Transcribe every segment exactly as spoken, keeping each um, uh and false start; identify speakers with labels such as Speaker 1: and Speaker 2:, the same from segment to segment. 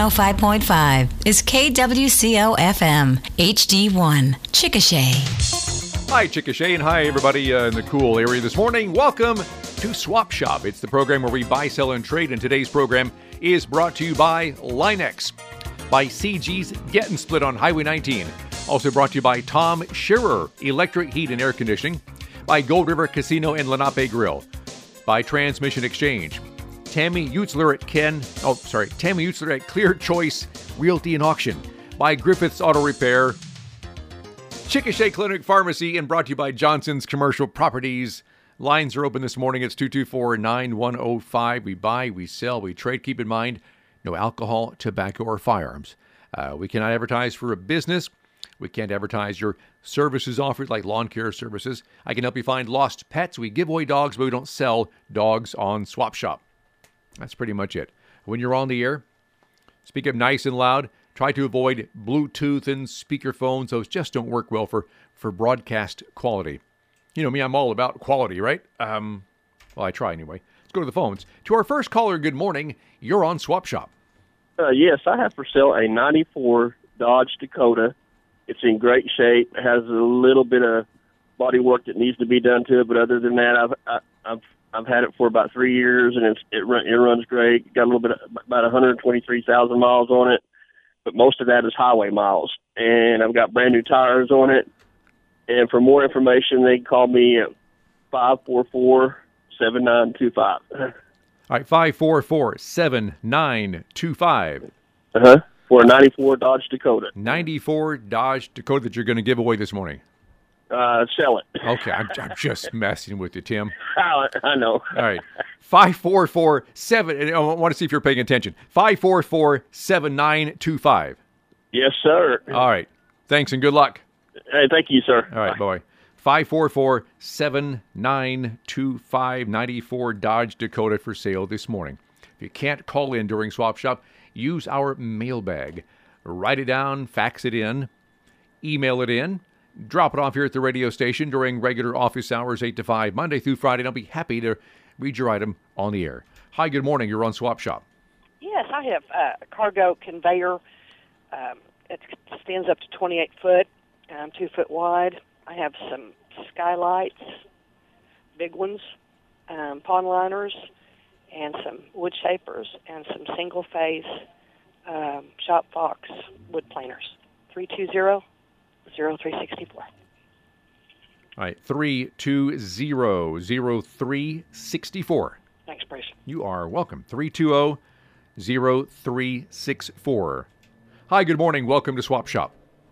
Speaker 1: oh five point five is K W C O F M, H D one, Chickasha.
Speaker 2: Hi, Chickasha, and hi, everybody uh, in the cool area this morning. Welcome to Swap Shop. It's the program where we buy, sell, and trade, and today's program is brought to you by Line-X, by C G's Gettin' Split on Highway nineteen. Also brought to you by Tom Shearer, Electric Heat and Air Conditioning, by Gold River Casino and Lenape Grill, by Transmission Exchange, Tammy Utzler at Ken, oh, sorry, Tammy Utzler at Clear Choice Realty and Auction, by Griffith's Auto Repair, Chickasha Clinic Pharmacy, and brought to you by Johnson's Commercial Properties. Lines are open this morning. It's two two four, nine one zero five. We buy, we sell, we trade. Keep in mind, no alcohol, tobacco, or firearms. Uh, we cannot advertise for a business. We can't advertise your services offered, like lawn care services. I can help you find lost pets. We give away dogs, but we don't sell dogs on Swap Shop. That's pretty much it. When you're on the air, speak up nice and loud. Try to avoid Bluetooth and speakerphones. Those just don't work well for, for broadcast quality. You know me, I'm all about quality, right? Um, well, I try anyway. Let's go to the phones. To our first caller, good morning. You're on Swap Shop.
Speaker 3: Uh, yes, I have for sale a ninety-four Dodge Dakota. It's in great shape. It has a little bit of body work that needs to be done to it, but other than that, I've I, I've I've had it for about three years, and it's, it run, it runs great. Got a little bit of, about one hundred twenty-three thousand miles on it, but most of that is highway miles. And I've got brand new tires on it. And for more information, they can call me at five four four, seven nine two five.
Speaker 2: All right, five four four, seven nine two five.
Speaker 3: Uh-huh. For a ninety-four Dodge Dakota.
Speaker 2: ninety-four Dodge Dakota that you're going to give away this morning.
Speaker 3: Uh, sell it.
Speaker 2: Okay, I'm, I'm just messing with you, Tim.
Speaker 3: I, I know.
Speaker 2: All right, five four four, seven, and I want to see if you're paying attention. five four four, seven nine two five.
Speaker 3: Yes, sir.
Speaker 2: All right, thanks and good luck.
Speaker 3: Hey, thank you, sir.
Speaker 2: All right, boy. five four four, seven nine two five, ninety-four Dodge Dakota for sale this morning. If you can't call in during Swap Shop, use our mailbag. Write it down, fax it in, email it in, drop it off here at the radio station during regular office hours, eight to five, Monday through Friday, and I'll be happy to read your item on the air. Hi, good morning. You're on Swap Shop.
Speaker 4: Yes, I have uh, a cargo conveyor. Um, it stands up to twenty-eight foot, um, two foot wide. I have some skylights, big ones, um, pond liners, and some wood shapers, and some single-phase um, shop fox wood planers. three two zero, zero three six four.
Speaker 2: All right, three two zero, zero three six four.
Speaker 4: Thanks, Bruce.
Speaker 2: You are welcome. three two zero, zero three six four. Hi, good morning. Welcome to Swap Shop.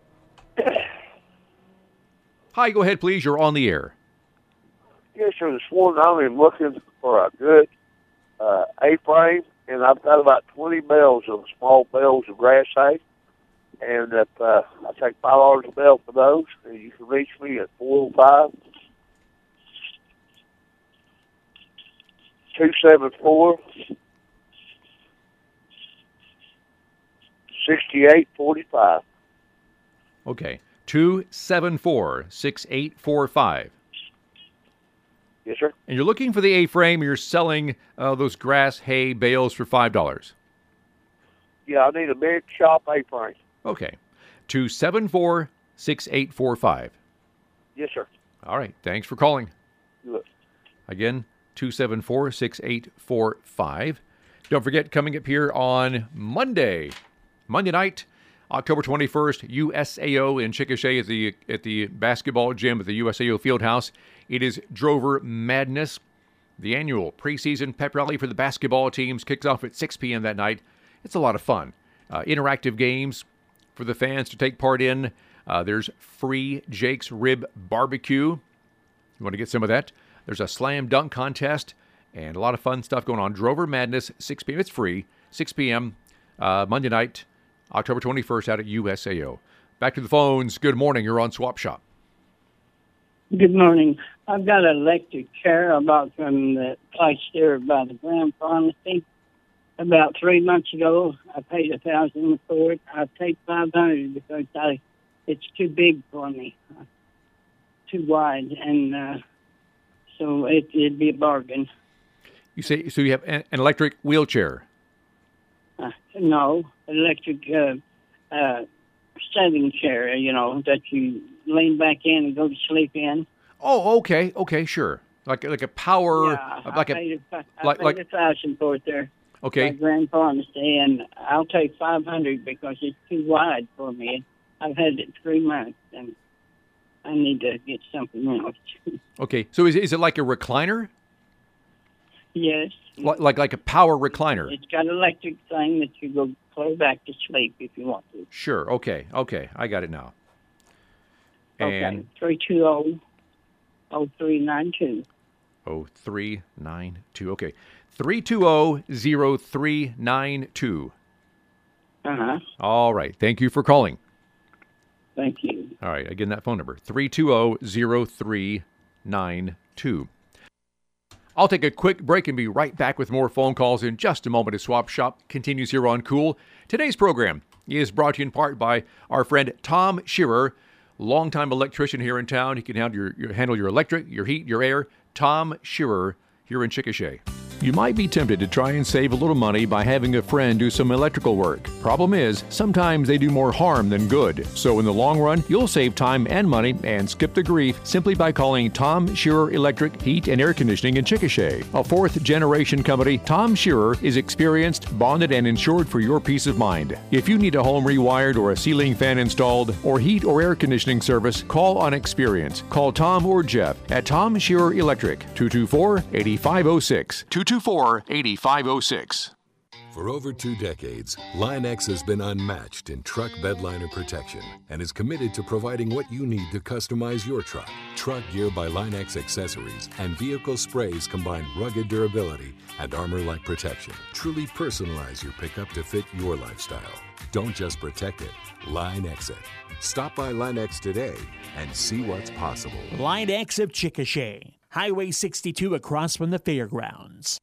Speaker 2: Hi, go ahead, please. You're on the air.
Speaker 5: Yes, sir. This morning I'm looking for a good uh, A-frame, and I've got about twenty bales of small bales of grass hay. And if uh, I take five dollars a bale for those, and you can reach me at four oh five, two seven four, six eight four five.
Speaker 2: Okay, two seven four, six eight four five.
Speaker 5: Yes, sir.
Speaker 2: And you're looking for the A-frame, you're selling uh, those grass hay bales for five dollars.
Speaker 5: Yeah, I need a big shop A-frame.
Speaker 2: Okay, two seven four, six eight four five.
Speaker 5: Yes, sir.
Speaker 2: All right, thanks for calling.
Speaker 5: Good.
Speaker 2: Again, two seven four, six eight four five. Don't forget, coming up here on Monday, Monday night, October twenty-first, U S A O in Chickasha at the at the basketball gym at the U S A O Fieldhouse. It is Drover Madness. The annual preseason pep rally for the basketball teams kicks off at six p.m. that night. It's a lot of fun. Uh, interactive games for the fans to take part in. Uh, there's free Jake's Rib Barbecue. You want to get some of that? There's a slam dunk contest and a lot of fun stuff going on. Drover Madness, six p.m. It's free. six p.m. Uh, Monday night, October twenty-first out at U S A O. Back to the phones. Good morning. You're on Swap Shop.
Speaker 6: Good morning. I've got an electric chair I bought from the place there by the Grand Pharmacy. About three months ago, I paid a thousand for it. I paid five hundred because I, it's too big for me, uh, too wide, and uh, so it, it'd be a bargain.
Speaker 2: You say so? You have an, an electric wheelchair.
Speaker 6: Uh, no, electric uh, uh, standing chair, you know, that you lean back in and go to sleep in.
Speaker 2: Oh, okay, okay, sure. Like like a power,
Speaker 6: Yeah,
Speaker 2: like
Speaker 6: I
Speaker 2: a
Speaker 6: paid, a, I
Speaker 2: like-
Speaker 6: paid
Speaker 2: like-
Speaker 6: a thousand for it there.
Speaker 2: okay.
Speaker 6: By Grand Pharmacy, and I'll take five hundred because it's too wide for me. I've had it three months, and I need to get something else.
Speaker 2: Okay, so is, is it like a recliner?
Speaker 6: Yes.
Speaker 2: Like, like like a power recliner?
Speaker 6: It's got an electric thing that you go close back to sleep if you want to.
Speaker 2: Sure, okay, okay, I got it now.
Speaker 6: Okay,
Speaker 2: And
Speaker 6: three two zero, oh three nine two.
Speaker 2: oh three nine two, okay. three two zero, zero three nine two.
Speaker 6: Uh-huh.
Speaker 2: All right, thank you for calling.
Speaker 6: Thank you.
Speaker 2: All right, again, that phone number, three two zero, zero three nine two. I'll take a quick break and be right back with more phone calls in just a moment as Swap Shop continues here on Cool. Today's program is brought to you in part by our friend Tom Shearer, longtime electrician here in town. He can handle your, your, handle your electric, your heat, your air. Tom Shearer here in Chickasha. You might be tempted to try and save a little money by having a friend do some electrical work. Problem is, sometimes they do more harm than good. So in the long run, you'll save time and money and skip the grief simply by calling Tom Shearer Electric Heat and Air Conditioning in Chickasha. A fourth generation company, Tom Shearer is experienced, bonded, and insured for your peace of mind. If you need a home rewired or a ceiling fan installed or heat or air conditioning service, call on experience. Call Tom or Jeff at Tom Shearer Electric, two two four, eight five zero six. two two four, eight five zero six.
Speaker 7: For over two decades, Line-X has been unmatched in truck bedliner protection and is committed to providing what you need to customize your truck. Truck Gear by Line-X Accessories and vehicle sprays combine rugged durability and armor-like protection. Truly personalize your pickup to fit your lifestyle. Don't just protect it, Line-X it. Stop by Line-X today and see what's possible.
Speaker 8: Line-X of Chickasha, Highway sixty-two across from the fairgrounds.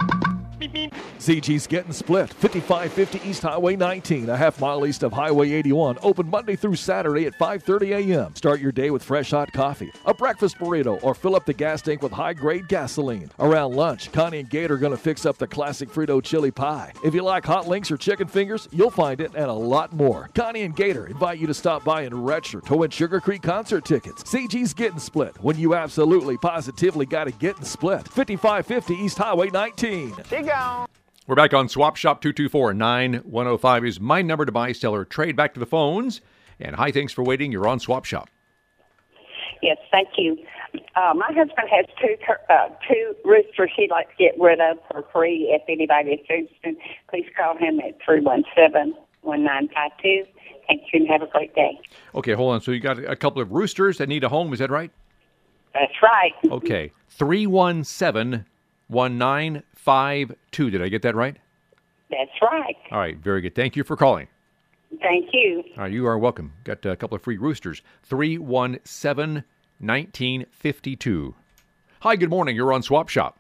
Speaker 9: C G's Getting Split, fifty-five fifty East Highway nineteen, a half mile east of Highway eighty-one. Open Monday through Saturday at five thirty a.m. Start your day with fresh hot coffee, a breakfast burrito, or fill up the gas tank with high-grade gasoline. Around lunch, Connie and Gator are going to fix up the classic Frito chili pie. If you like hot links or chicken fingers, you'll find it and a lot more. Connie and Gator invite you to stop by and register to win Sugar Creek concert tickets. C G's Getting Split, when you absolutely, positively got to get split. fifty-five fifty East Highway nineteen.
Speaker 2: We're back on Swap Shop. Two two four, nine one zero five is my number to buy, sell, or trade. Back to the phones. And hi, thanks for waiting. You're on Swap Shop.
Speaker 10: Yes, thank you. Uh, my husband has two uh, two roosters he'd like to get rid of for free. If anybody is interested, please call him at three one seven, one nine five two. Thank you and have a great day.
Speaker 2: Okay, hold on. So you got a couple of roosters that need a home. Is that right?
Speaker 10: That's right.
Speaker 2: Okay. three one seven, one nine five two. Did I get that right?
Speaker 10: That's right.
Speaker 2: All right. Very good. Thank you for calling.
Speaker 10: Thank you.
Speaker 2: All right. You are welcome. Got a couple of free roosters. three one seven, one nine five two. Hi, good morning. You're on Swap Shop.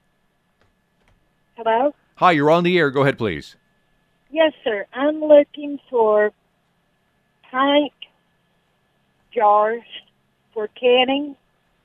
Speaker 11: Hello?
Speaker 2: Hi, you're on the air. Go ahead, please.
Speaker 11: Yes, sir. I'm looking for pint jars for canning.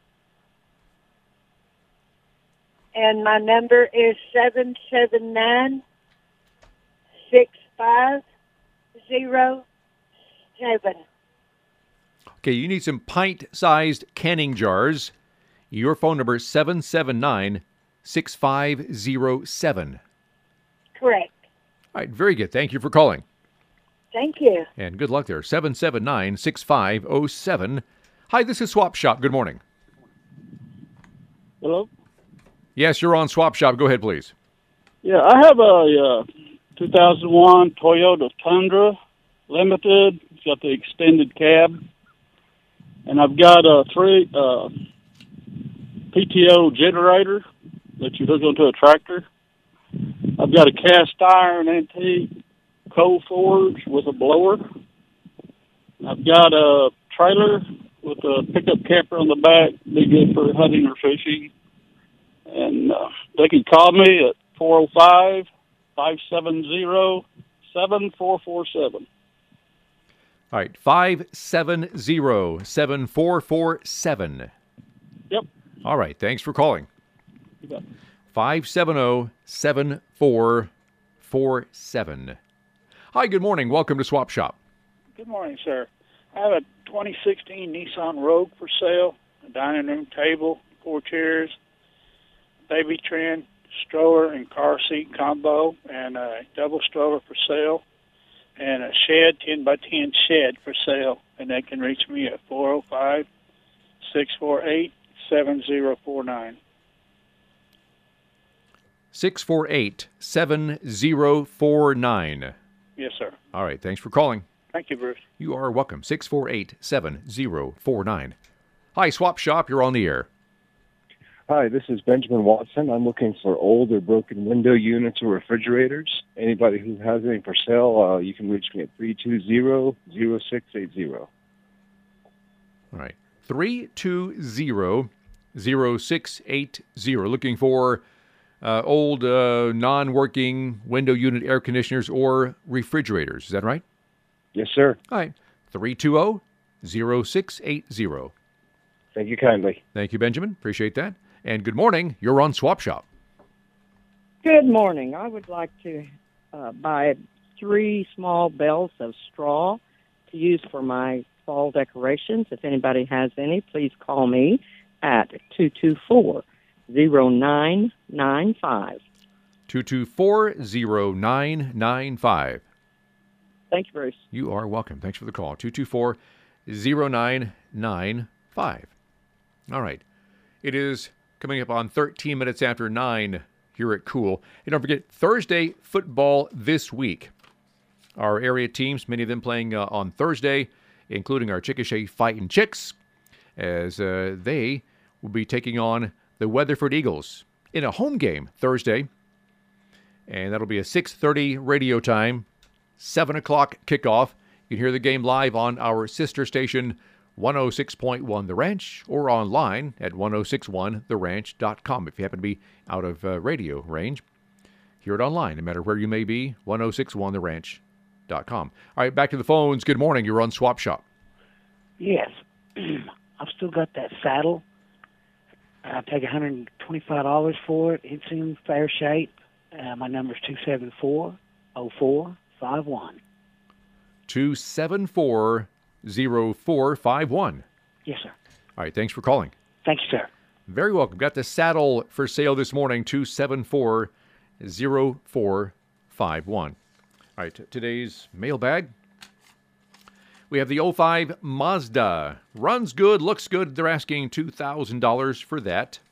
Speaker 11: And my number is seven seven nine, six five zero seven.
Speaker 2: Okay, you need some pint-sized canning jars. Your phone number is seven seven nine, six five zero seven.
Speaker 11: Correct.
Speaker 2: All right, very good. Thank you for calling.
Speaker 11: Thank you.
Speaker 2: And good luck there. seven seven nine, six five zero seven. Hi, this is Swap Shop. Good morning.
Speaker 12: Hello?
Speaker 2: Yes, you're on Swap Shop. Go ahead, please.
Speaker 12: Yeah, I have a uh, two thousand one Toyota Tundra Limited. It's got the extended cab. And I've got a three uh, P T O generator that you hook onto a tractor. I've got a cast iron antique coal forge with a blower. I've got a trailer with a pickup camper on the back. Be good for hunting or fishing. And uh, they can call me at four oh five, five seven zero, seven four four seven.
Speaker 2: All right, five seven zero, seven four four seven.
Speaker 12: Yep.
Speaker 2: All right, thanks for calling.
Speaker 12: You bet.
Speaker 2: five seven zero, seven four four seven. Hi, good morning. Welcome to Swap Shop.
Speaker 12: Good morning, sir. I have a twenty sixteen Nissan Rogue for sale, a dining room table, four chairs, baby trend, stroller and car seat combo, and a double stroller for sale, and a shed, ten by ten shed for sale. And they can reach me at four oh five, six four eight, seven oh four nine.
Speaker 2: six four eight, seven oh four nine.
Speaker 12: Yes, sir.
Speaker 2: All right, thanks for calling.
Speaker 12: Thank you, Bruce.
Speaker 2: You are welcome. six four eight, seven oh four nine. Hi, Swap Shop. You're on the air.
Speaker 13: Hi, this is Benjamin Watson. I'm looking for old or broken window units or refrigerators. Anybody who has any for sale, uh, you can reach me at three two zero, zero six eight zero.
Speaker 2: All right. three two zero, zero six eight zero. Looking for uh, old uh, non-working window unit air conditioners or refrigerators. Is that right?
Speaker 13: Yes, sir.
Speaker 2: All right. three two zero, zero six eight zero.
Speaker 13: Thank you kindly.
Speaker 2: Thank you, Benjamin. Appreciate that. And good morning. You're on Swap Shop.
Speaker 14: Good morning. I would like to uh, buy three small bales of straw to use for my fall decorations. If anybody has any, please call me at two two four, zero nine nine five.
Speaker 2: two two four, zero nine nine five.
Speaker 14: Thank you, Bruce.
Speaker 2: You are welcome. Thanks for the call. two two four, zero nine nine five. All right. It is coming up on thirteen minutes after nine here at Cool. And don't forget, Thursday football this week. Our area teams, many of them playing uh, on Thursday, including our Chickasha Fightin' Chicks, as uh, they will be taking on the Weatherford Eagles in a home game Thursday. And that'll be a six thirty radio time, seven o'clock kickoff. You can hear the game live on our sister station, one oh six point one The Ranch, or online at ten sixty-one the ranch dot com. If you happen to be out of uh, radio range, hear it online, no matter where you may be, ten sixty-one the ranch dot com. All right, back to the phones. Good morning. You're on Swap Shop.
Speaker 15: Yes. I've still got that saddle. I take one hundred twenty-five dollars for it. It's in fair shape. Uh, my number is two seven four, oh four five one.
Speaker 2: two seven four, oh four five one.
Speaker 15: Yes, sir.
Speaker 2: All right, thanks for calling.
Speaker 15: Thank you, sir.
Speaker 2: Very welcome. Got the saddle for sale this morning, two seven four, oh four five one. All right, t- today's mailbag. We have the oh five Mazda. Runs good, looks good. They're asking two thousand dollars for that.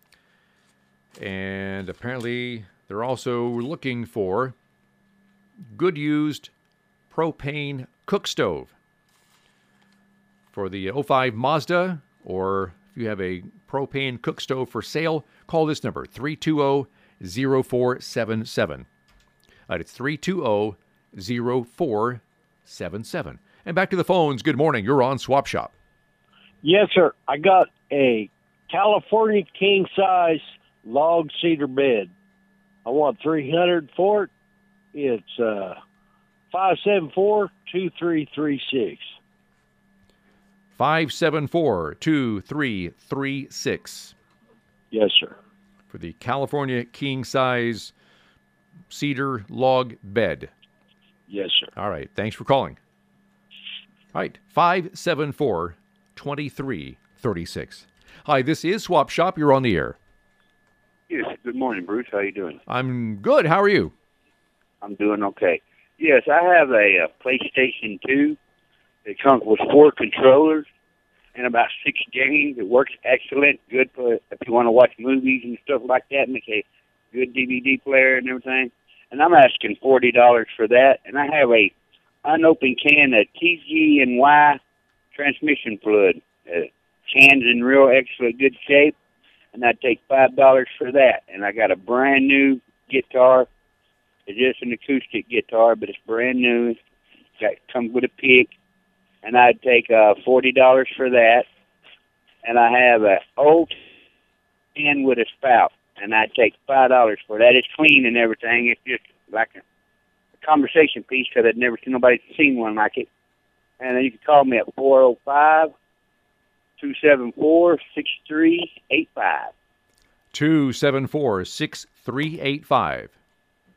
Speaker 2: And apparently they're also looking for good used propane cook stove. For the oh five Mazda, or if you have a propane cook stove for sale, call this number, three two zero, zero four seven seven. Uh, it's three two zero, zero four seven seven. And back to the phones. Good morning. You're on Swap Shop.
Speaker 16: Yes, sir. I got a California king-size log cedar bed. I want three hundred for it. It's uh, five seven four, two three three six.
Speaker 2: five seven four, two three three six.
Speaker 16: Yes, sir.
Speaker 2: For the California king-size cedar log bed.
Speaker 16: Yes, sir.
Speaker 2: All right. Thanks for calling. All right. five seven four, two three three six. Hi, this is Swap Shop. You're on the air.
Speaker 17: Yes. Good morning, Bruce. How you doing?
Speaker 2: I'm good. How are you?
Speaker 17: I'm doing okay. Yes, I have a, a PlayStation two. It comes with four controllers and about six games. It works excellent. Good for if you want to watch movies and stuff like that. Make a good D V D player and everything. And I'm asking forty dollars for that. And I have a unopened can of T G and Y transmission fluid. Uh, can's in real excellent good shape. And I take five dollars for that. And I got a brand new guitar. It's just an acoustic guitar, but it's brand new. Got comes with a pick. And I'd take uh, forty dollars for that. And I have an old can with a spout. And I'd take five dollars for that. It's clean and everything. It's just like a, a conversation piece because I'd never seen nobody seen one like it. And then you can call me at four oh five, two seven four, six three eight five.
Speaker 2: two seven four, six three eight five.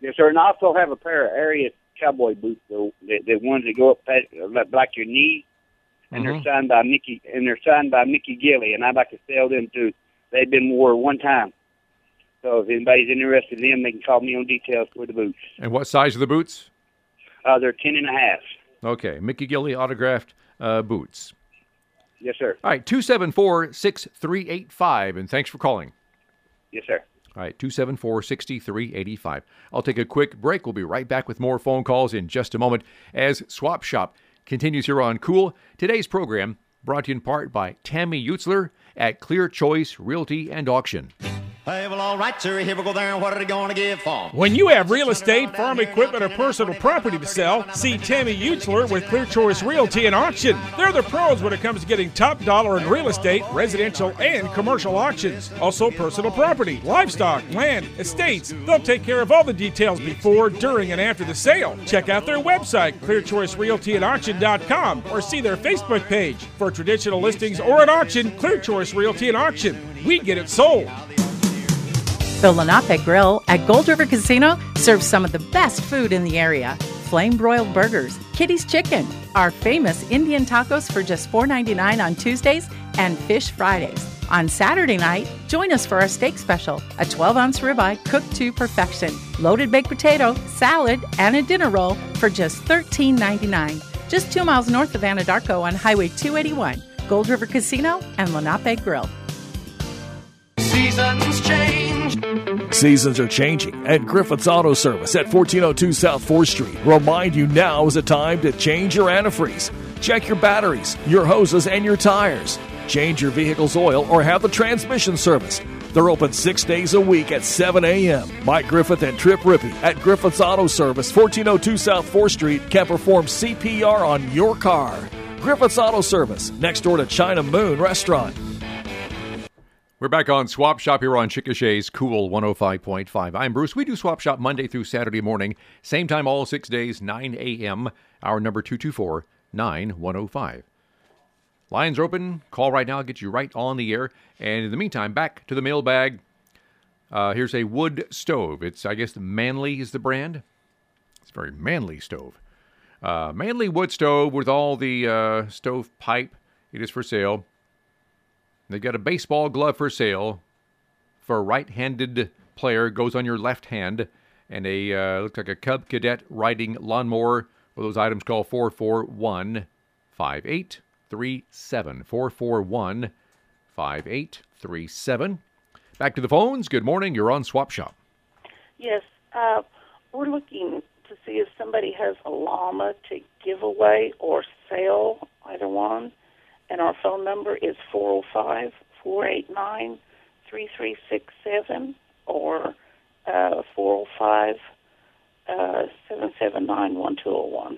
Speaker 17: Yes, sir. And I also have a pair of area cowboy boots, the, the, the ones that go up past, like your knee, and
Speaker 2: Mm-hmm.
Speaker 17: they're signed by Mickey, and they're signed by Mickey Gilly, and I'd like to sell them too. They've been wore one time. So if anybody's interested in them, they can call me on details for the boots.
Speaker 2: And what size are the boots?
Speaker 17: Uh, they're ten and a half.
Speaker 2: Okay, Mickey Gilly autographed uh, boots.
Speaker 17: Yes, sir.
Speaker 2: All right, two seven four, six three eight five, and thanks for calling.
Speaker 17: Yes, sir.
Speaker 2: All right, two seven four, six three eight five. I'll take a quick break. We'll be right back with more phone calls in just a moment as Swap Shop continues here on Cool. Today's program brought to you in part by Tammy Utzler at Clear Choice Realty and Auction.
Speaker 18: Hey, well, all right, sir. Here we go there. What are they going to give for?
Speaker 19: When you have real estate, farm equipment, or personal property to sell, see Tammy Utzler with Clear Choice Realty and Auction. They're the pros when it comes to getting top dollar in real estate, residential, and commercial auctions. Also, personal property, livestock, land, estates. They'll take care of all the details before, during, and after the sale. Check out their website, clear choice realty and auction dot com, or see their Facebook page. For traditional listings or an auction, Clear Choice Realty and Auction. We get it sold.
Speaker 20: The Lenape Grill at Gold River Casino serves some of the best food in the area. Flame broiled burgers, Kitty's Chicken, our famous Indian tacos for just four ninety-nine on Tuesdays, and Fish Fridays. On Saturday night, join us for our steak special, a twelve ounce ribeye cooked to perfection, loaded baked potato, salad, and a dinner roll for just thirteen ninety-nine. Just two miles north of Anadarko on Highway two eighty-one. Gold River Casino and Lenape Grill.
Speaker 18: Seasons change.
Speaker 9: Seasons are changing, and Griffith's Auto Service at fourteen oh two South fourth Street remind you now is the time to change your antifreeze. Check your batteries, your hoses, and your tires. Change your vehicle's oil or have the transmission serviced. They're open six days a week at seven a.m. Mike Griffith and Trip Rippey at Griffith's Auto Service, fourteen oh two South fourth Street, can perform C P R on your car. Griffith's Auto Service, next door to China Moon Restaurant.
Speaker 2: We're back on Swap Shop here on Chickasha's Cool one oh five point five. I'm Bruce. We do Swap Shop Monday through Saturday morning. Same time all six days, nine a.m. Our number two two four, nine one oh five. Lines are open. Call right now. I'll get you right on the air. And in the meantime, back to the mailbag. Uh, here's a wood stove. It's, I guess, Manly is the brand. It's a very manly stove. Uh, manly wood stove with all the uh, stove pipe. It is for sale. They've got a baseball glove for sale for a right-handed player. Goes on your left hand. And a uh, looks like a Cub Cadet riding lawnmower. Well, those items call four four one, five eight three seven. four four one, five eight three seven. Back to the phones. Good morning. You're on Swap Shop.
Speaker 21: Yes. Uh, we're looking to see if somebody has a llama to give away or sell, either one. And our phone number is four oh five, four eight nine, three three six seven or uh, four oh five, seven seven nine, one two oh one.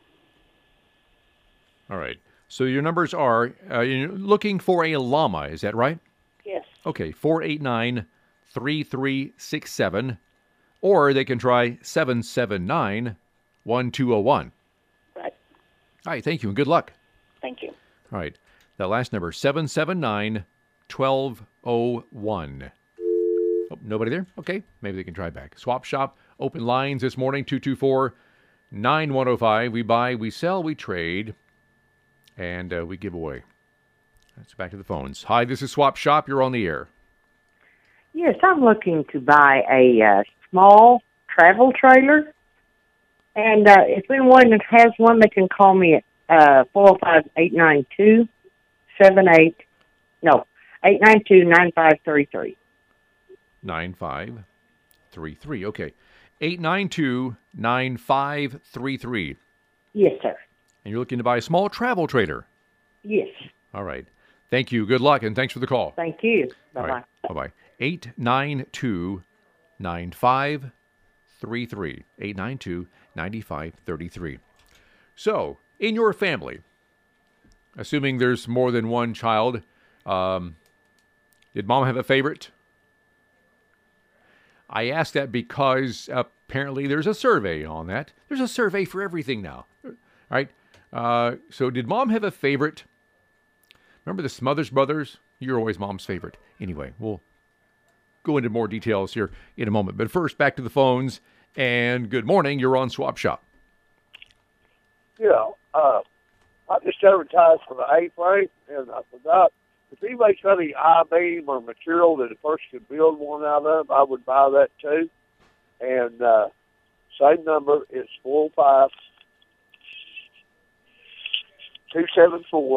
Speaker 2: All right. So your numbers are, uh, you're looking for a llama, is that right?
Speaker 21: Yes.
Speaker 2: Okay, four eight nine, three three six seven, or they can try seven seven nine, one two oh one.
Speaker 21: Right.
Speaker 2: All right, thank you, and good luck.
Speaker 21: Thank you.
Speaker 2: All right, that last number, seven seven nine, one two oh one. Oh, nobody there? Okay, maybe they can try back. Swap Shop, open lines this morning, two two four, nine one oh five. We buy, we sell, we trade, and uh, we give away. That's back to the phones. Hi, this is Swap Shop. You're on the air.
Speaker 22: Yes, I'm looking to buy a uh, small travel trailer. And uh, if anyone that has one, they can call me at uh, four oh five, eight nine two, seven eight, no, eight nine two, nine five three three.
Speaker 2: nine five three three. Okay. eight nine two, nine five three three.
Speaker 22: Yes, sir.
Speaker 2: And you're looking to buy a small travel trailer.
Speaker 22: Yes.
Speaker 2: All right. Thank you. Good luck, and thanks for the call.
Speaker 22: Thank you. Bye-bye.
Speaker 2: All right. Bye-bye. eight nine two, nine five three three. eight nine two, nine five three three. So, in your family, assuming there's more than one child, um, did mom have a favorite? I ask that because apparently there's a survey on that. There's a survey for everything now. All right. Uh, so did mom have a favorite? Remember the Smothers Brothers? You're always mom's favorite. Anyway, we'll go into more details here in a moment. But first, back to the phones And good morning. You're on Swap Shop.
Speaker 5: Yeah, uh, I just advertised for the A-frame, and I forgot. If anybody's got any I-beam or material that a person could build one out of, I would buy that too. And uh, same number, it's four oh five, two seven four,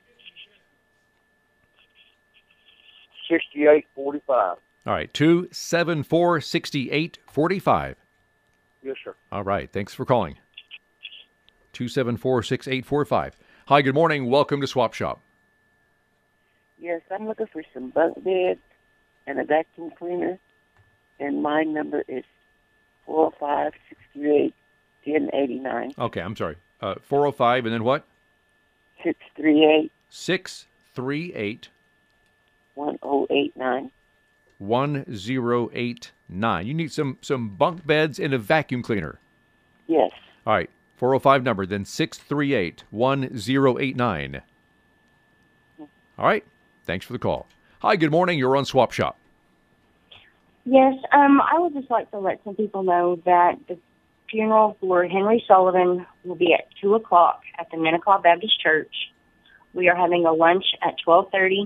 Speaker 5: six eight four five.
Speaker 2: All right, two seven four, six eight four five.
Speaker 5: Yes, sir.
Speaker 2: All right, thanks for calling. two seven four, six eight four five. Hi, good morning. Welcome to Swap Shop.
Speaker 1: Yes, I'm looking for some bunk beds and a vacuum cleaner, and my number is four oh five, six three eight, one oh eight nine.
Speaker 2: Okay, I'm sorry. Uh, four oh five and then what?
Speaker 1: six three eight,
Speaker 2: six three eight,
Speaker 1: one oh eight nine.
Speaker 2: one oh eight nine. You need some, some bunk beds and a vacuum cleaner.
Speaker 1: Yes.
Speaker 2: All right, four oh five number, then six three eight, one oh eight nine. All right, thanks for the call. Hi, good morning. You're on Swap Shop.
Speaker 3: Yes, um, I would just like to let some people know that the funeral for Henry Sullivan will be at two o'clock at the Minnecaw Baptist Church. We are having a lunch at twelve thirty,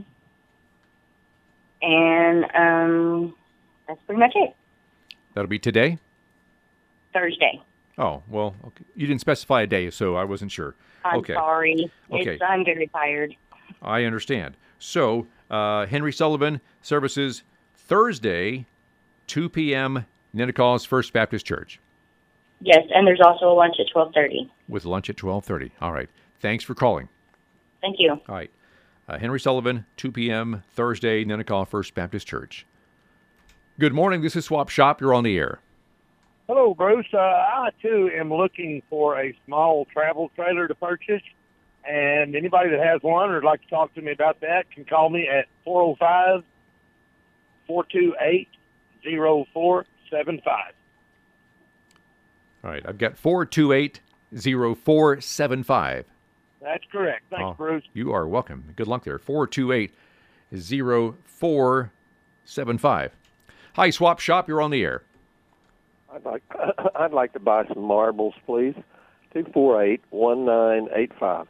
Speaker 3: and um, that's pretty much it.
Speaker 2: That'll be today?
Speaker 3: Thursday.
Speaker 2: Oh, well, okay. You didn't specify a day, so I wasn't sure.
Speaker 3: I'm
Speaker 2: okay.
Speaker 3: sorry.
Speaker 2: Okay.
Speaker 3: It's, I'm very tired.
Speaker 2: I understand. So, uh, Henry Sullivan services Thursday, two p.m., Ninnekaw's First Baptist Church.
Speaker 3: Yes, and there's also a lunch at twelve thirty.
Speaker 2: With lunch at twelve thirty. All right. Thanks for calling.
Speaker 3: Thank you.
Speaker 2: All right. Uh, Henry Sullivan, two p.m., Thursday, Ninnecaw First Baptist Church. Good morning. This is Swap Shop. You're on the air.
Speaker 16: Hello, Bruce. Uh, I, too, am looking for a small travel trailer to purchase. And anybody that has one or would like to talk to me about that can call me at four oh five, four two eight, oh four seven five.
Speaker 2: All right. I've got four two eight, oh four seven five.
Speaker 16: That's correct. Thanks,
Speaker 2: oh,
Speaker 16: Bruce.
Speaker 2: You are welcome. Good luck there. four two eight, oh four seven five. Hi, Swap Shop. You're on the air.
Speaker 23: I'd like I'd like to buy some marbles, please. two four eight, one nine eight five.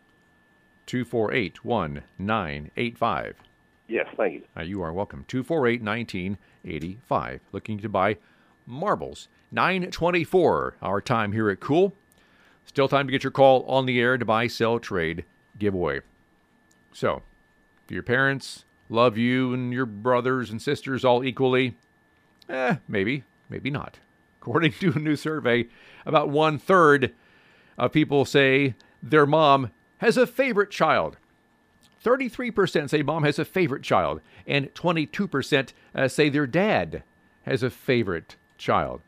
Speaker 2: two four eight, one nine eight five.
Speaker 23: Yes, thank you.
Speaker 2: Uh, you are welcome. two four eight, one nine eight five. Looking to buy marbles. nine twenty-four, our time here at Cool. Still time to get your call on the air to buy, sell, trade, giveaway. So, do your parents love you and your brothers and sisters all equally? Eh, maybe, maybe not. According to a new survey, about one-third of people say their mom has a favorite child. thirty-three percent say mom has a favorite child, and twenty-two percent uh, say their dad has a favorite child.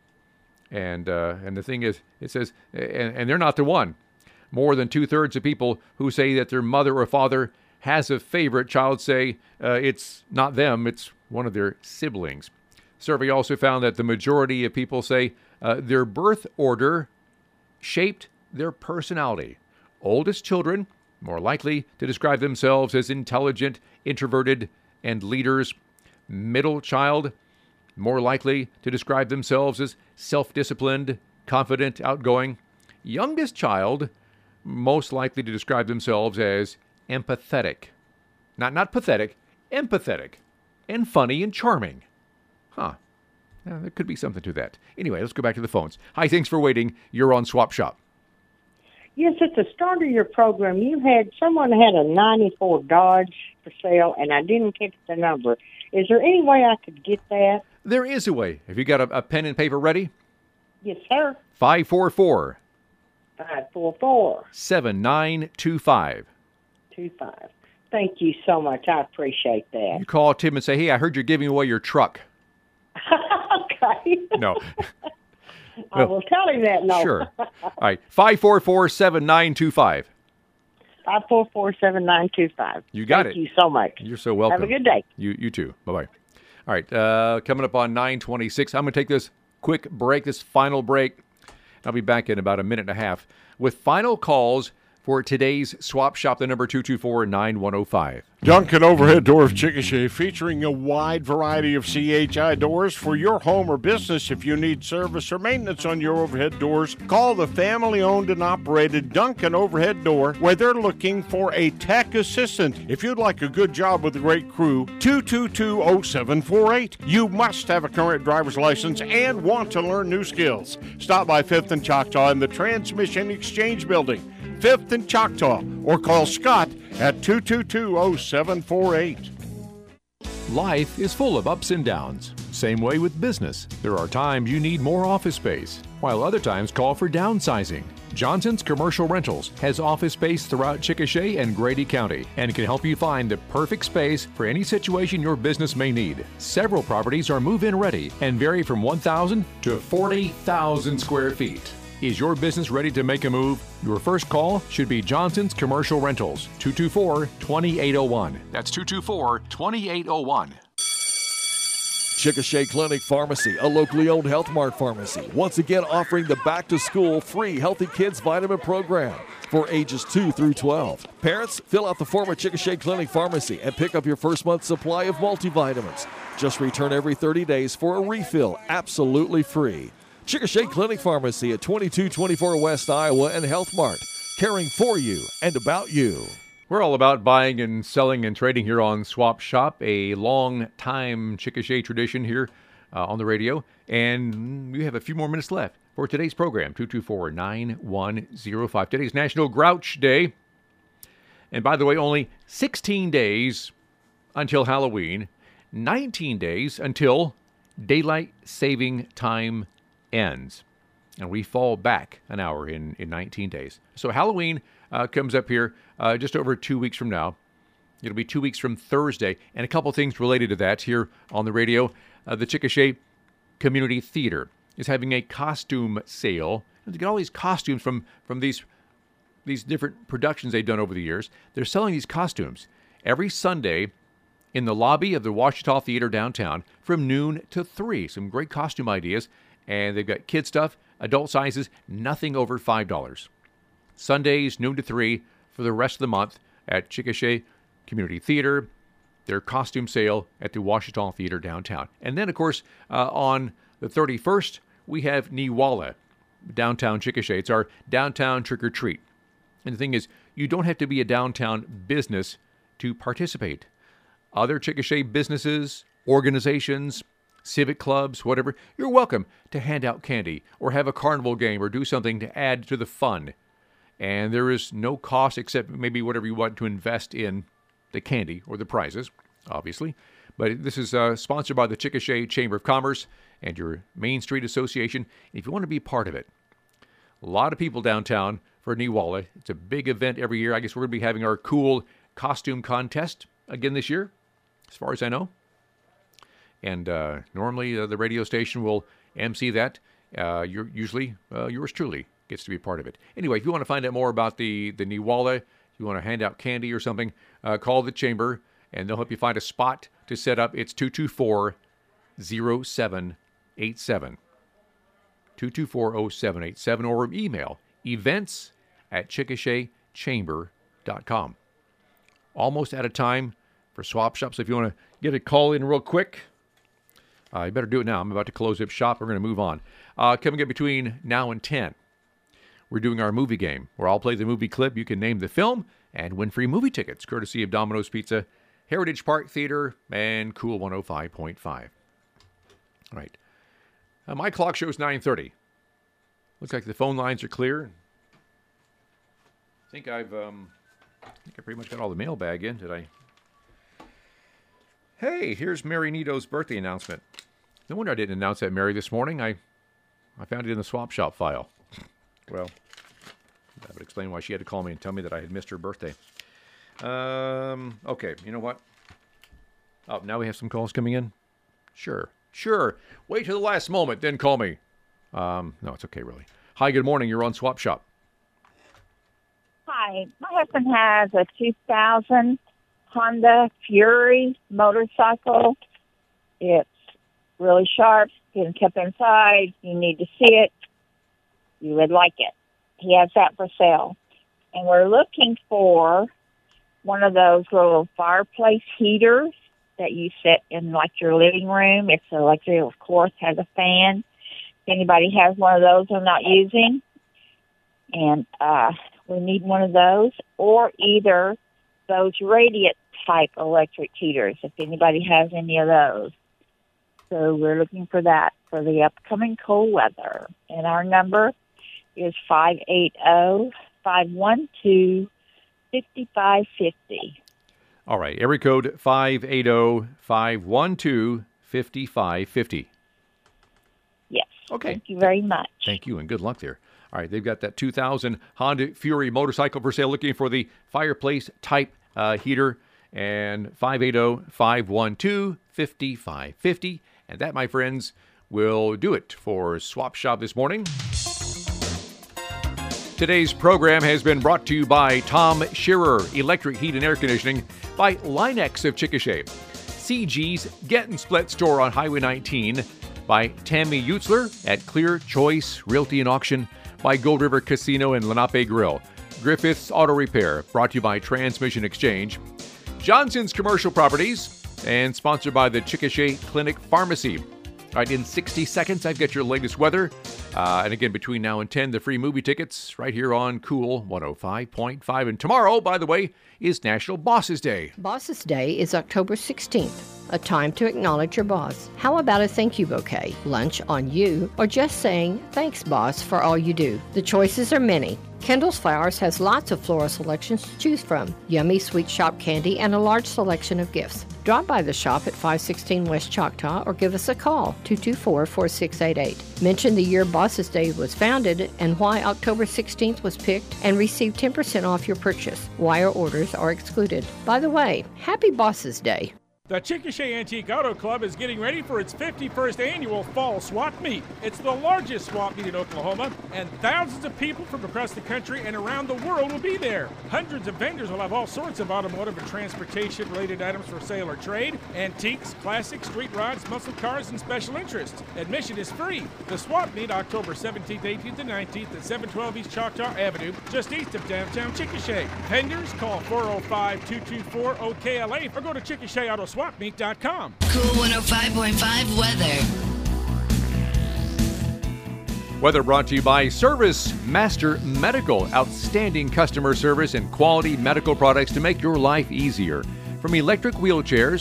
Speaker 2: And uh, and the thing is, it says, and, and they're not the one. More than two-thirds of people who say that their mother or father has a favorite child say uh, it's not them, it's one of their siblings. Survey also found that the majority of people say uh, their birth order shaped their personality. Oldest children, more likely to describe themselves as intelligent, introverted, and leaders. Middle child, more likely to describe themselves as self-disciplined, confident, outgoing. Youngest child, most likely to describe themselves as empathetic. Not not pathetic, empathetic, and funny and charming. Huh. Yeah, there could be something to that. Anyway, let's go back to the phones. Hi, thanks for waiting. You're on Swap Shop.
Speaker 6: Yes, at the start of your program, you had someone had a ninety-four Dodge for sale, and I didn't catch the number. Is there any way I could get that?
Speaker 2: There is a way. Have you got a, a pen and paper ready?
Speaker 6: Yes, sir.
Speaker 2: five four four.
Speaker 6: five four four.
Speaker 2: seven nine two five.
Speaker 6: Two five. Thank you so much. I appreciate that.
Speaker 2: You call Tim and say, hey, I heard you're giving away your truck.
Speaker 6: Okay.
Speaker 2: No.
Speaker 6: I will tell him that, no.
Speaker 2: Sure. All right. five four four, seven nine two five.
Speaker 6: five four four, seven nine two five.
Speaker 2: You got
Speaker 6: Thank
Speaker 2: it.
Speaker 6: you so much.
Speaker 2: You're so welcome.
Speaker 6: Have a good day.
Speaker 2: You you too. Bye-bye. All right. Uh, coming up on nine twenty-six, I'm going to take this quick break, this final break. I'll be back in about a minute and a half with final calls for today's Swap Shop, the number two two four, nine one oh five.
Speaker 4: Duncan Overhead Doors Chickasha, featuring a wide variety of C H I doors for your home or business. If you need service or maintenance on your overhead doors, call the family-owned and operated Duncan Overhead Door, where they're looking for a tech assistant. If you'd like a good job with a great crew, two two two oh seven four eight. You must have a current driver's license and want to learn new skills. Stop by Fifth and Choctaw in the Transmission Exchange Building, Fifth and Choctaw, or call Scott at two two two oh seven four eight.
Speaker 2: Life is full of ups and downs. Same way with business. There are times you need more office space, while other times call for downsizing. Johnson's Commercial Rentals has office space throughout Chickasha and Grady County and can help you find the perfect space for any situation your business may need. Several properties are move-in ready and vary from one thousand to forty thousand square feet. Is your business ready to make a move? Your first call should be Johnson's Commercial Rentals, two two four, two eight zero one. That's two two four, two eight zero one.
Speaker 9: Chickasha Clinic Pharmacy, a locally owned Health Mart pharmacy, once again offering the back-to-school free Healthy Kids vitamin program for ages two through twelve. Parents, fill out the form at Chickasha Clinic Pharmacy and pick up your first month's supply of multivitamins. Just return every thirty days for a refill, absolutely free. Chickasha Clinic Pharmacy at twenty-two twenty-four West Iowa and Health Mart, caring for you and about you.
Speaker 2: We're all about buying and selling and trading here on Swap Shop, a long-time Chickasha tradition here uh, on the radio. And we have a few more minutes left for today's program, two two four, nine one zero five. Today's National Grouch Day. And by the way, only sixteen days until Halloween, nineteen days until Daylight Saving Time ends. And we fall back an hour in, in nineteen days. So Halloween uh, comes up here uh, just over two weeks from now. It'll be two weeks from Thursday. And a couple things related to that here on the radio. Uh, the Chickasha Community Theater is having a costume sale. And they get all these costumes from, from these, these different productions they've done over the years. They're selling these costumes every Sunday in the lobby of the Ouachita Theater downtown from noon to three. Some great costume ideas. And they've got kid stuff, adult sizes, nothing over five dollars. Sundays, noon to three, for the rest of the month at Chickasha Community Theater, their costume sale at the Ouachita Theater downtown. And then, of course, uh, on the thirty-first, we have Niwala, downtown Chickasha. It's our downtown trick-or-treat. And the thing is, you don't have to be a downtown business to participate. Other Chickasha businesses, organizations, civic clubs, whatever, you're welcome to hand out candy or have a carnival game or do something to add to the fun. And there is no cost except maybe whatever you want to invest in the candy or the prizes, obviously. But this is uh, sponsored by the Chickasha Chamber of Commerce and your Main Street Association. If you want to be part of it, a lot of people downtown for Niwala. It's a big event every year. I guess we're going to be having our cool costume contest again this year, as far as I know. And uh, normally uh, the radio station will emcee that. Uh, you're usually uh, yours truly gets to be a part of it. Anyway, if you want to find out more about the, the Niwala, if you want to hand out candy or something, uh, call the chamber, and they'll help you find a spot to set up. It's two two four, oh seven eight seven. two two four, oh seven eight seven, or email events at chickasha chamber dot com. Almost out of time for Swap Shop, so if you want to get a call in real quick, Uh, you better do it now. I'm about to close up shop. We're going to move on. Uh, coming up between now and ten, we're doing our movie game, where I'll play the movie clip. You can name the film and win free movie tickets, courtesy of Domino's Pizza, Heritage Park Theater, and Cool one oh five point five. All right. Uh, my clock shows nine thirty. Looks like the phone lines are clear. I think I've, um, I think I pretty much got all the mailbag in, did I? Hey, here's Mary Nito's birthday announcement. No wonder I didn't announce that, Mary, this morning. I I found it in the Swap Shop file. Well, that would explain why she had to call me and tell me that I had missed her birthday. Um, okay, you know what? Oh, now we have some calls coming in? Sure, sure. Wait till the last moment, then call me. Um, no, it's okay, really. Hi, good morning. You're on Swap Shop.
Speaker 7: Hi, my husband has a two thousand Honda Fury motorcycle. It's really sharp. Getting kept inside. You need to see it. You would like it. He has that for sale. And we're looking for one of those little fireplace heaters that you set in like your living room. It's electric, of course, has a fan. If anybody has one of those they're not using, and uh, we need one of those, or either those radiant type electric heaters, if anybody has any of those. So we're looking for that for the upcoming cold weather. And our number is five eight zero, five one two, five five five zero.
Speaker 2: All right, area code five eight zero, five one two, five five five zero.
Speaker 7: Yes.
Speaker 2: Okay.
Speaker 7: Thank you very much.
Speaker 2: Thank you, and good luck there. All right, they've got that two thousand Honda Fury motorcycle for sale, looking for the fireplace type uh, heater, and five eight zero, five one two, five five five zero. And that, my friends, will do it for Swap Shop this morning. Today's program has been brought to you by Tom Shearer, Electric Heat and Air Conditioning, by Linex of Chickasha, C G's Get and Split store on Highway nineteen, by Tammy Utzler at Clear Choice Realty and Auction, by Gold River Casino and Lenape Grill, Griffith's Auto Repair, brought to you by Transmission Exchange, Johnson's Commercial Properties, and sponsored by the Chickasha Clinic Pharmacy. All right, in sixty seconds, I've got your latest weather. Uh, and again, between now and ten, the free movie tickets right here on Cool one oh five point five. And tomorrow, by the way, is National Bosses Day.
Speaker 8: Bosses Day is October sixteenth, a time to acknowledge your boss. How about a thank you bouquet, lunch on you, or just saying, thanks, boss, for all you do? The choices are many. Kendall's Flowers has lots of floral selections to choose from, yummy sweet shop candy, and a large selection of gifts. Drop by the shop at five sixteen West Choctaw or give us a call, two two four, four six eight eight. Mention the year Bosses Day was founded and why October sixteenth was picked, and receive ten percent off your purchase. Wire orders are excluded. By the way, happy Bosses Day.
Speaker 19: The Chickasha Antique Auto Club is getting ready for its fifty-first annual Fall Swap Meet. It's the largest swap meet in Oklahoma, and thousands of people from across the country and around the world will be there. Hundreds of vendors will have all sorts of automotive and transportation-related items for sale or trade, antiques, classics, street rods, muscle cars, and special interests. Admission is free. The Swap Meet, October seventeenth, eighteenth, and nineteenth at seven twelve East Choctaw Avenue, just east of downtown Chickasha. Vendors, call four oh five, two two four, O K L A or go to Chickasha Auto Swap Meet dot com.
Speaker 10: Cool one oh five point five weather.
Speaker 2: Weather brought to you by Service Master Medical. Outstanding customer service and quality medical products to make your life easier. From electric wheelchairs